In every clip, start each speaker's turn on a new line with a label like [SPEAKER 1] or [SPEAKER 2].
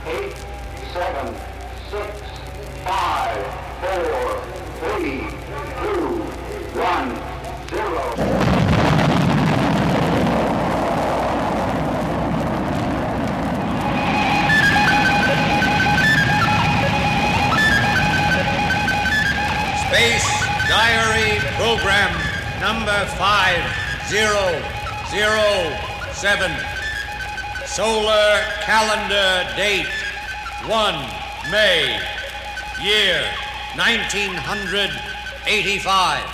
[SPEAKER 1] 8, 7, 6, 5, 4, 3, 2, 1, 0.
[SPEAKER 2] Space Diary Program number 5007. Solar calendar date 1 May, year 1985.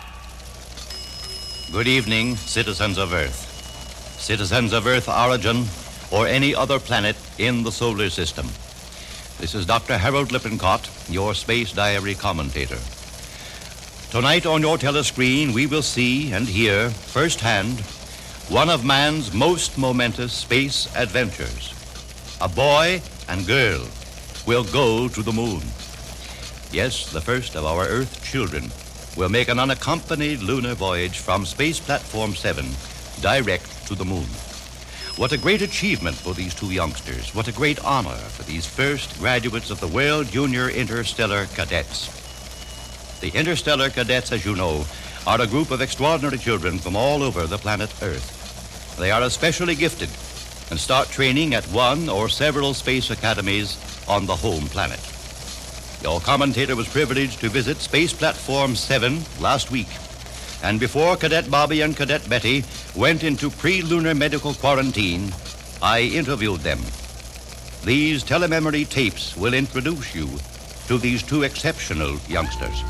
[SPEAKER 3] Good evening, citizens of Earth. Citizens of Earth origin or any other planet in the solar system. This is Dr. Harold Lippincott, your Space Diary commentator. Tonight on your telescreen, we will see and hear firsthand one of man's most momentous space adventures. A boy and girl will go to the moon. Yes, the first of our Earth children will make an unaccompanied lunar voyage from Space Platform 7 direct to the moon. What a great achievement for these two youngsters. What a great honor for these first graduates of the World Junior Interstellar Cadets. The Interstellar Cadets, as you know, are a group of extraordinary children from all over the planet Earth. They are especially gifted and start training at one or several space academies on the home planet. Your commentator was privileged to visit Space Platform 7 last week, and before Cadet Bobby and Cadet Betty went into pre-lunar medical quarantine, I interviewed them. These telememory tapes will introduce you to these two exceptional youngsters.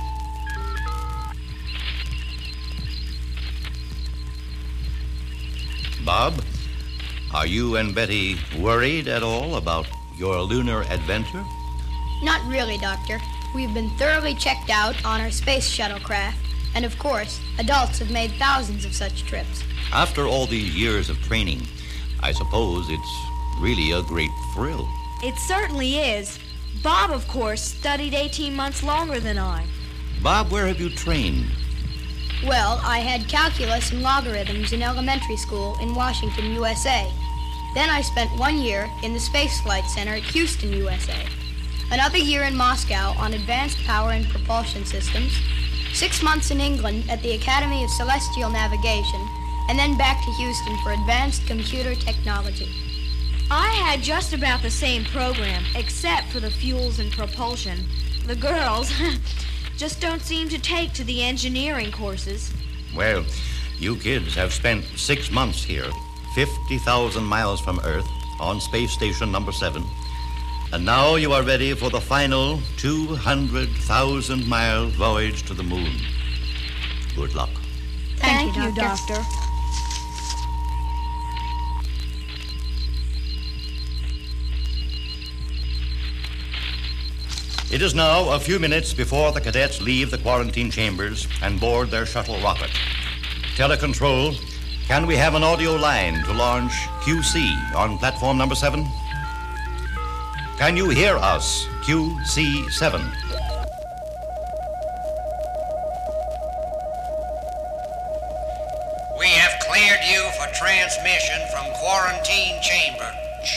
[SPEAKER 3] Bob, are you and Betty worried at all about your lunar adventure?
[SPEAKER 4] Not really, Doctor. We've been thoroughly checked out on our space shuttlecraft, and of course, adults have made thousands of such trips.
[SPEAKER 3] After all these years of training, I suppose it's really a great thrill.
[SPEAKER 5] It certainly is. Bob, of course, studied 18 months longer than I.
[SPEAKER 3] Bob, where have you trained?
[SPEAKER 4] Well, I had calculus and logarithms in elementary school in Washington, USA. Then I spent 1 year in the Space Flight Center at Houston, USA. Another year in Moscow on advanced power and propulsion systems. 6 months in England at the Academy of Celestial Navigation, and then back to Houston for advanced computer technology.
[SPEAKER 5] I had just about the same program, except for the fuels and propulsion. The girls just don't seem to take to the engineering courses.
[SPEAKER 3] Well, you kids have spent 6 months here, 50,000 miles from Earth, on Space Station number 7. And now you are ready for the final 200,000-mile voyage to the moon. Good luck.
[SPEAKER 5] Thank you, Doctor.
[SPEAKER 3] It is now a few minutes before the cadets leave the quarantine chambers and board their shuttle rocket. Telecontrol, can we have an audio line to launch QC on platform number 7? Can you hear us, QC7?
[SPEAKER 2] We have cleared you for transmission from quarantine chamber.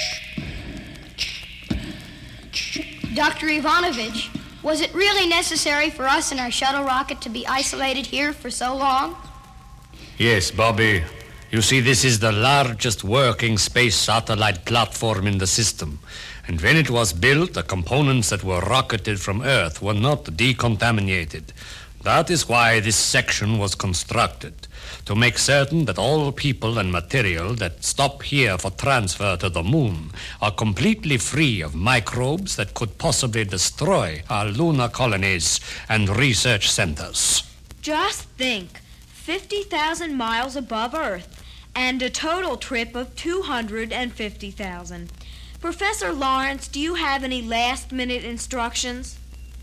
[SPEAKER 4] Dr. Ivanovich, was it really necessary for us and our shuttle rocket to be isolated here for so long?
[SPEAKER 6] Yes, Bobby. You see, this is the largest working space satellite platform in the system. And when it was built, the components that were rocketed from Earth were not decontaminated. That is why this section was constructed, to make certain that all people and material that stop here for transfer to the moon are completely free of microbes that could possibly destroy our lunar colonies and research centers.
[SPEAKER 5] Just think, 50,000 miles above Earth, and a total trip of 250,000. Professor Lawrence, do you have any last-minute instructions?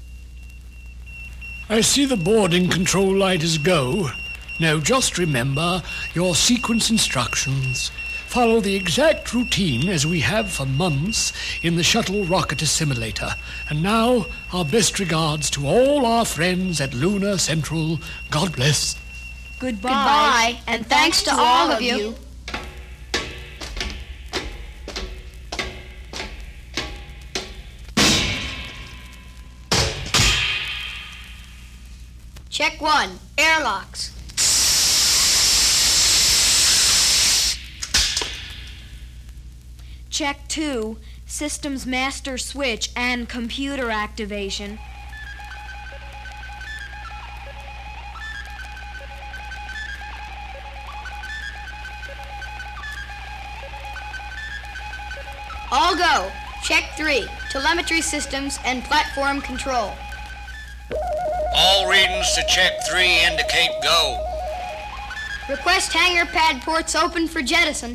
[SPEAKER 7] I see the boarding control light is go. Now just remember your sequence instructions. Follow the exact routine as we have for months in the shuttle rocket assimilator. And now, our best regards to all our friends at Lunar Central. God bless.
[SPEAKER 5] Goodbye,
[SPEAKER 4] and thanks to all of you. Check 1, airlocks.
[SPEAKER 5] Check 2, systems master switch and computer activation.
[SPEAKER 4] All go. Check 3, telemetry systems and platform control.
[SPEAKER 2] All readings to check 3 indicate go.
[SPEAKER 4] Request hangar pad ports open for jettison.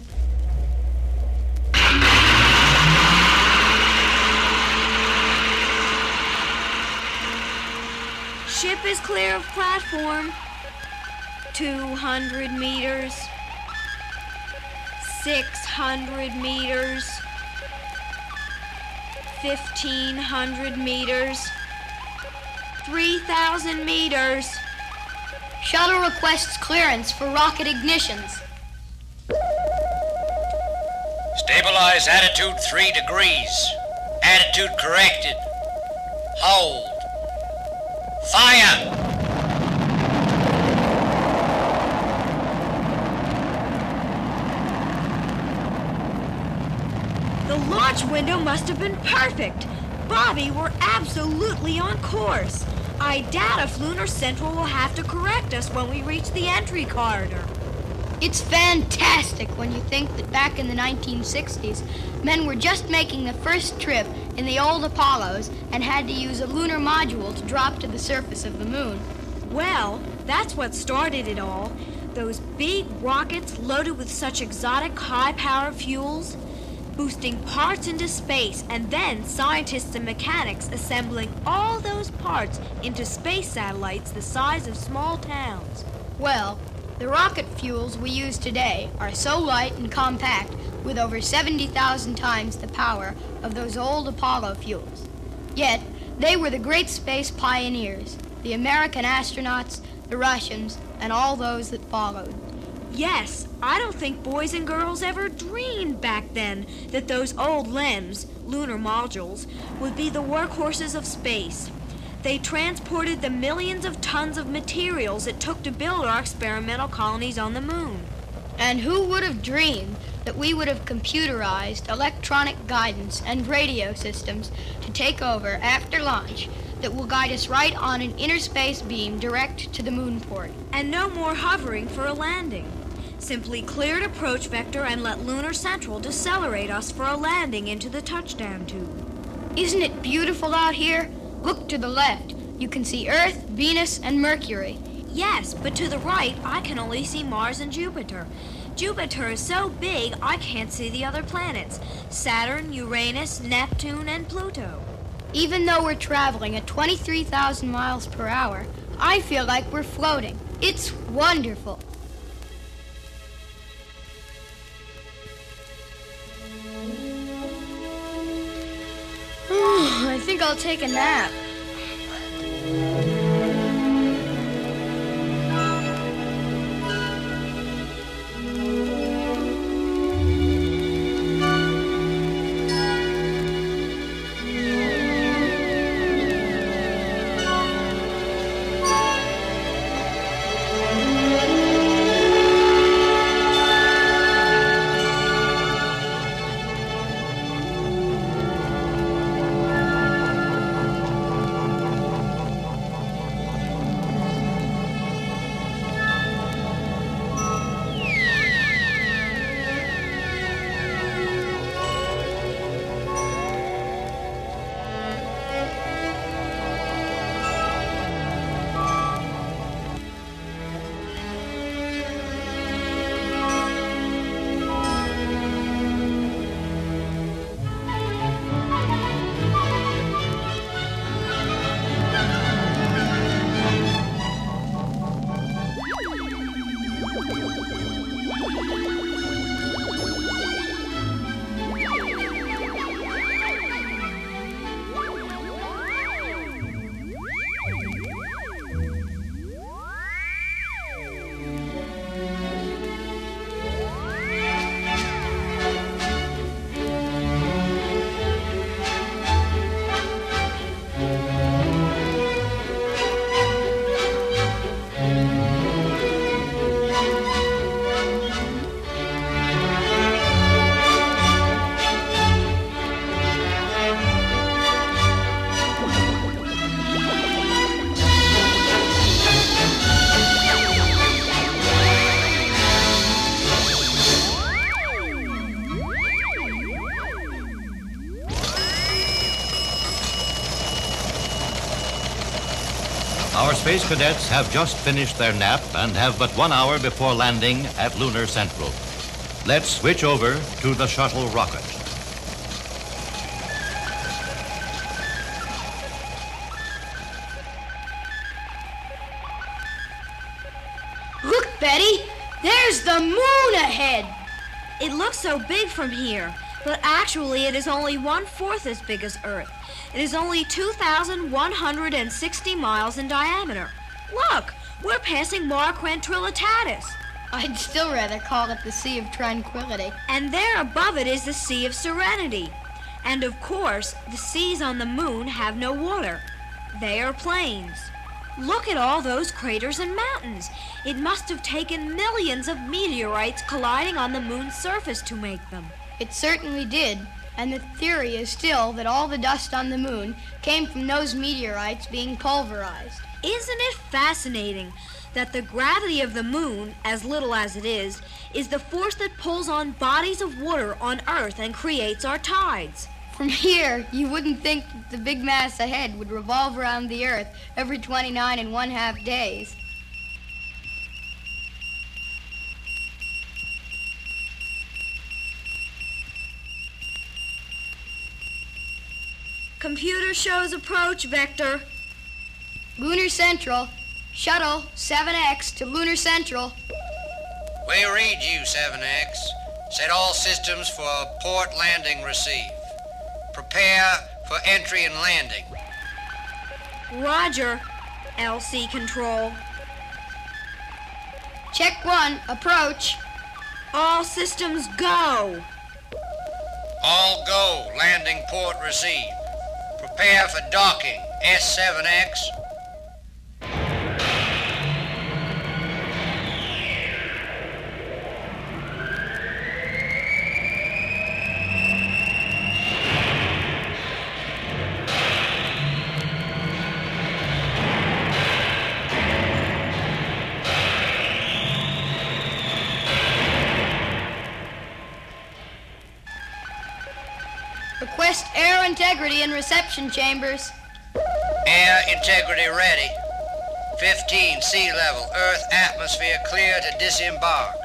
[SPEAKER 5] Ship is clear of platform. 200 meters. 600 meters. 1,500 meters. 3,000 meters.
[SPEAKER 4] Shuttle requests clearance for rocket ignitions.
[SPEAKER 2] Stabilize attitude 3 degrees. Attitude corrected. Hold. Fire!
[SPEAKER 5] The launch window must have been perfect. Bobby, we're absolutely on course. I doubt if Lunar Central will have to correct us when we reach the entry corridor.
[SPEAKER 4] It's fantastic when you think that back in the 1960s, men were just making the first trip in the old Apollos and had to use a lunar module to drop to the surface of the moon.
[SPEAKER 5] Well, that's what started it all. Those big rockets loaded with such exotic high-power fuels, boosting parts into space, and then scientists and mechanics assembling all those parts into space satellites the size of small towns.
[SPEAKER 4] Well, the rocket fuels we use today are so light and compact with over 70,000 times the power of those old Apollo fuels. Yet, they were the great space pioneers, the American astronauts, the Russians, and all those that followed.
[SPEAKER 5] Yes, I don't think boys and girls ever dreamed back then that those old LEMs, lunar modules, would be the workhorses of space. They transported the millions of tons of materials it took to build our experimental colonies on the moon.
[SPEAKER 4] And who would have dreamed that we would have computerized electronic guidance and radio systems to take over after launch that will guide us right on an inner space beam direct to the moon port.
[SPEAKER 5] And no more hovering for a landing. Simply cleared approach vector and let Lunar Central decelerate us for a landing into the touchdown tube.
[SPEAKER 4] Isn't it beautiful out here? Look to the left. You can see Earth, Venus, and Mercury.
[SPEAKER 5] Yes, but to the right, I can only see Mars and Jupiter. Jupiter is so big, I can't see the other planets. Saturn, Uranus, Neptune, and Pluto.
[SPEAKER 4] Even though we're traveling at 23,000 miles per hour, I feel like we're floating. It's wonderful. I think I'll take a nap.
[SPEAKER 3] space cadets have just finished their nap and have but 1 hour before landing at Lunar Central. Let's switch over to the shuttle rocket.
[SPEAKER 4] Look, Betty! There's the moon ahead!
[SPEAKER 5] It looks so big from here, but actually it is only 1/4 as big as Earth. It is only 2,160 miles in diameter. Look, we're passing Mare Quadrilitatis.
[SPEAKER 4] I'd still rather call it the Sea of Tranquility.
[SPEAKER 5] And there above it is the Sea of Serenity. And of course, the seas on the moon have no water. They are plains. Look at all those craters and mountains. It must have taken millions of meteorites colliding on the moon's surface to make them.
[SPEAKER 4] It certainly did, and the theory is still that all the dust on the moon came from those meteorites being pulverized.
[SPEAKER 5] Isn't it fascinating that the gravity of the moon, as little as it is the force that pulls on bodies of water on Earth and creates our tides?
[SPEAKER 4] From here, you wouldn't think that the big mass ahead would revolve around the Earth every 29 1/2 days.
[SPEAKER 5] Computer shows approach vector.
[SPEAKER 4] Lunar Central. Shuttle 7X to Lunar Central.
[SPEAKER 2] We read you, 7X. Set all systems for port landing receive. Prepare for entry and landing.
[SPEAKER 5] Roger, LC control.
[SPEAKER 4] Check 1, approach.
[SPEAKER 5] All systems go.
[SPEAKER 2] All go, landing port receive. Prepare for docking, S7X.
[SPEAKER 4] Request air integrity in reception chambers.
[SPEAKER 2] Air integrity ready. 15 sea level, Earth atmosphere clear to disembark.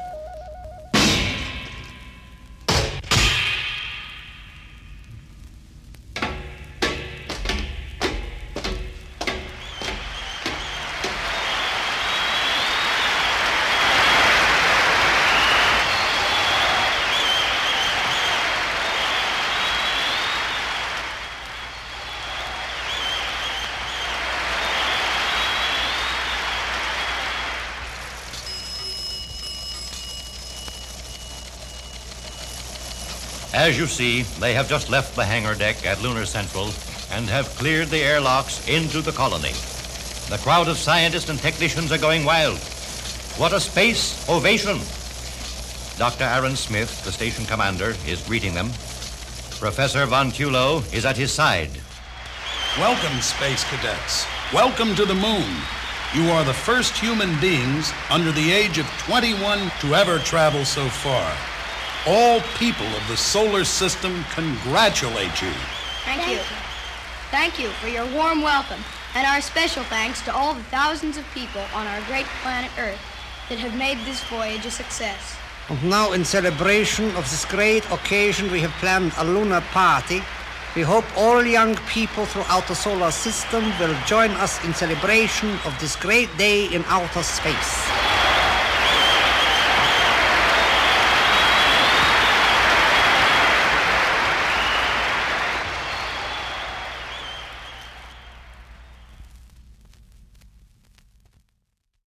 [SPEAKER 3] As you see, they have just left the hangar deck at Lunar Central and have cleared the airlocks into the colony. The crowd of scientists and technicians are going wild. What a space ovation! Dr. Aaron Smith, the station commander, is greeting them. Professor Von Tulo is at his side.
[SPEAKER 8] Welcome, space cadets. Welcome to the moon. You are the first human beings under the age of 21 to ever travel so far. All people of the solar system congratulate you.
[SPEAKER 4] Thank you. Thank you for your warm welcome, and our special thanks to all the thousands of people on our great planet Earth that have made this voyage a success.
[SPEAKER 9] And now, in celebration of this great occasion, we have planned a lunar party. We hope all young people throughout the solar system will join us in celebration of this great day in outer space.